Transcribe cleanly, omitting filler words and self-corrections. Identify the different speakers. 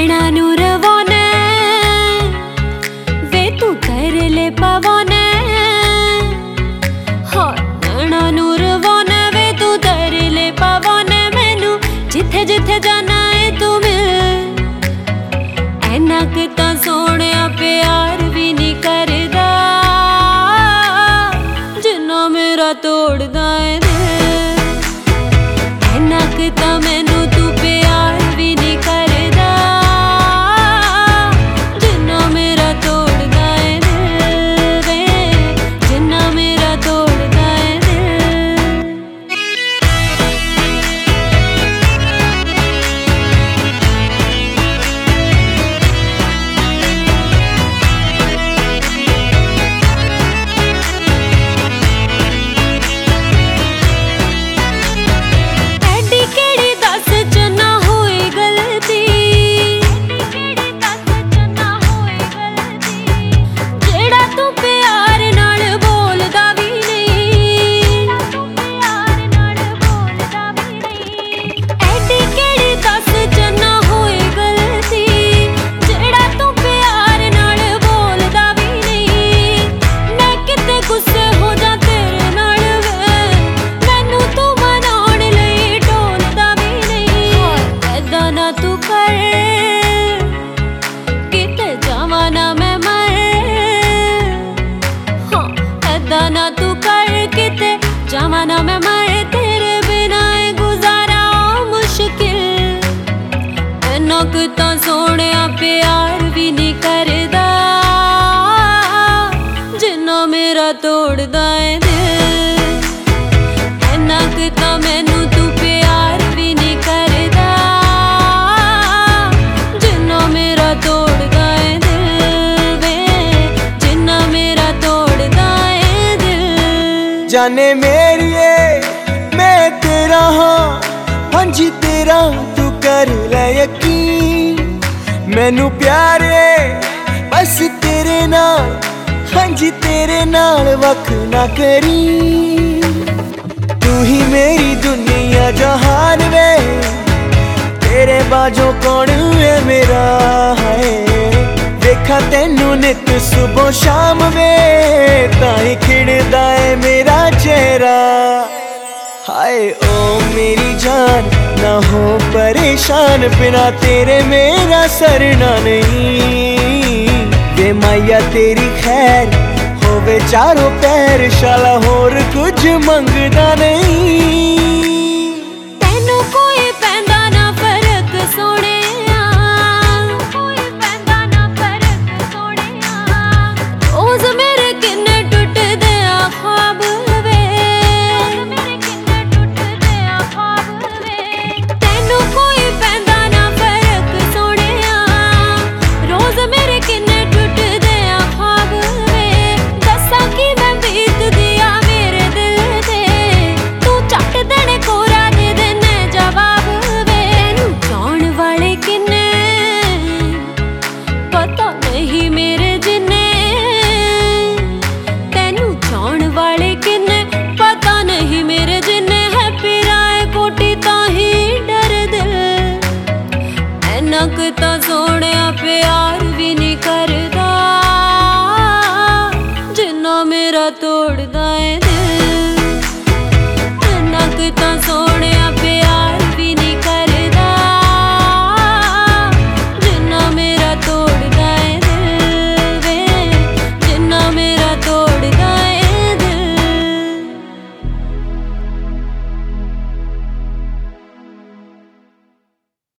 Speaker 1: नैना नूर वोने वे तू कर ले पवने। हाँ नैना नूर वोने वे तू कर ले पवने। मैनू जिथे जिथे जाना है तू मिल। ऐना किता सोने प्यार भी नहीं करदा जिन्ना मेरा तोड़दा है दिल। ऐना किता मैनू तू प्यार भी नहीं करदा जिन्ना मेरा तोड़दा है दिल वे, जिन्ना मेरा तोड़दा है दिल। ना तू कर किते जमाना में मरे तेरे बिना गुजारा मुश्किल। ऐना किता सोने प्यार भी नहीं करदा जिन्ना मेरा तोड़दा है दिल। ऐना किता मैनू तू प्यार भी नहीं करदा जिन्ना मेरा तोड़दा है दिल वे, जिन्ना मेरा तोड़दा है।
Speaker 2: जाने मेरिए मैं तेरा हाँ, हाँ जी तेरा तू कर ले यकीन। मैनू प्यार है बस तेरे नाल, हाँ जी तेरे नाल वख ना करी। तू ही मेरी दुनिया जहान वे, तेरे बाजों कौन है मेरा है। देखा तेनू नित सुबह शाम वे ताई खिड़दा है मेरा चेहरा। हाय ओ मेरी जान ना हो परेशान, बिना तेरे मेरा सरना नहीं। वे माया तेरी खैर होवे चारों पैर, शाला होर कुछ मंगदा नहीं।
Speaker 1: तेनू कोई पैंदा ना फर्क सोने किता सोने प्यार भी नहीं करदा जिन्ना मेरा तोड़दा है।